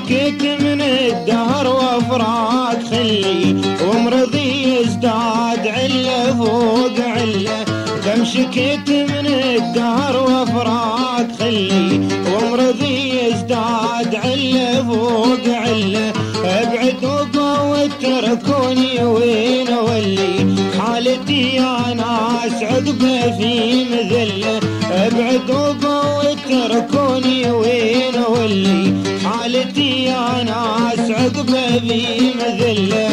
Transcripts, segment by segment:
شكيت من الدهر وافراق خلي، ومرضي يزداد عله فوق عله. كم شكيت من الدهر وافراق خلي، ومرضي يزداد عله فوق عله. ابعدوا واتركوني وين اولي، حالتي يا ناس عقبه في مذله. ابعدوا واتركوني وين اولي، حالتي يا ناس عقبه في مذله.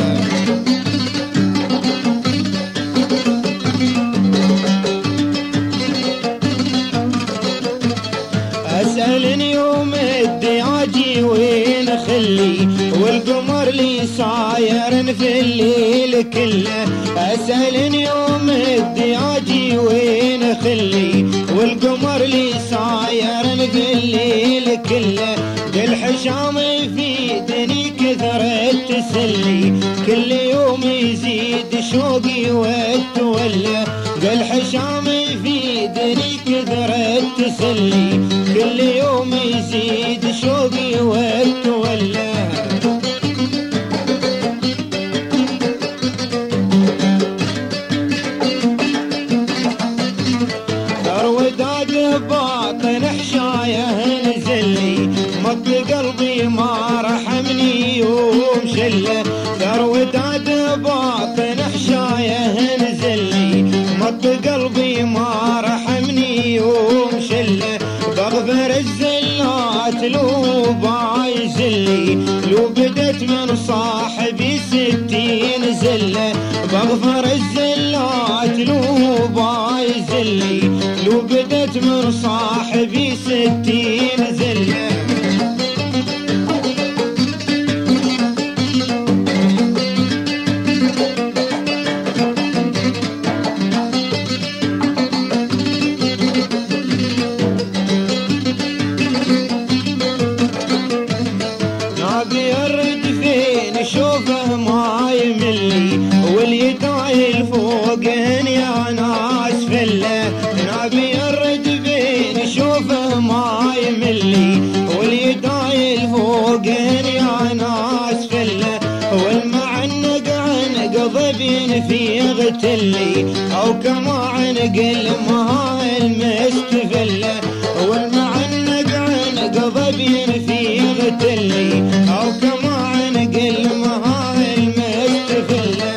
اسألني يوم الدياجي وين خلي، والقمر لي صاير في الليل كله. اسألني يوم الدياجي وين خلي، والقمر لي صاير في الليل كله. الحشام يفيدني كثرة تسلي، كل يوم يزيد شوقي والتولى. الحشام يفيدني كثرة تسلي، كل يوم يزيد شوقي والتولى. وداد باطن حشايه نزلي، مط قلبي ما رحمني يوم شله. وداد باطن حشايه نزلي، مط قلبي ما رحمني يوم شله. بغفر الزلات لو بايزلي، لو بدت من صاحبي 60 زله. بغفر الزلات لو بايزلي، لو بدت من صاحبي 60 زله. نابي الرد فين شوفه ما يملي، واليدايل فوقهن يا ناس فله. نابي الرد فين شوفه ما يملي، واليدايل فوقهن يا ناس فله. والمعنق عنق ضبين في غتلي، او كما عنق المها المستفله. والمعنق عنق ضبين في غتلي، او كما عنق المها المستفله.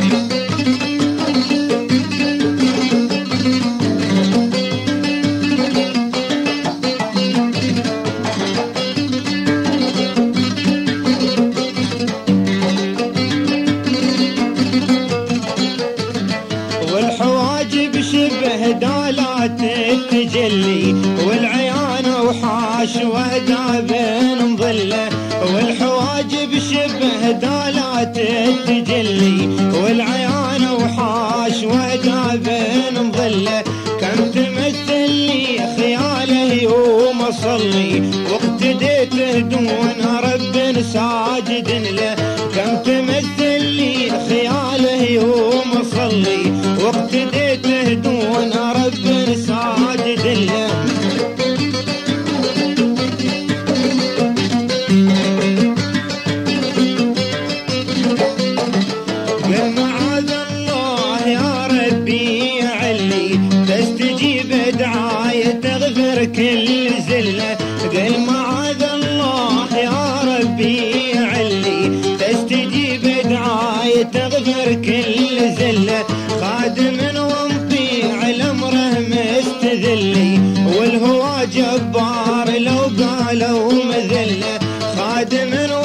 والحواجب شبه دالات التجلي، والعيان وحاش وداب مظله. والحواجب شبه دالات التجلي، والعيان وحاش وداب مظله. كم تمثل لي خياله يوم اصلي، واقتديته دون رب ساجد له. كم تمثل لي خياله يوم اصلي، واقتديته دون رب ساجد له. قل معاذ الله يا ربي علي، تستجيب دعاية تغفر كل زلة. قل معاذ الله يا ربي علي، تستجيب دعاية تغفر كل زلة. خادم ومطيع لامره مستذلي، والهوى جبار لو قالوا مذله. خادم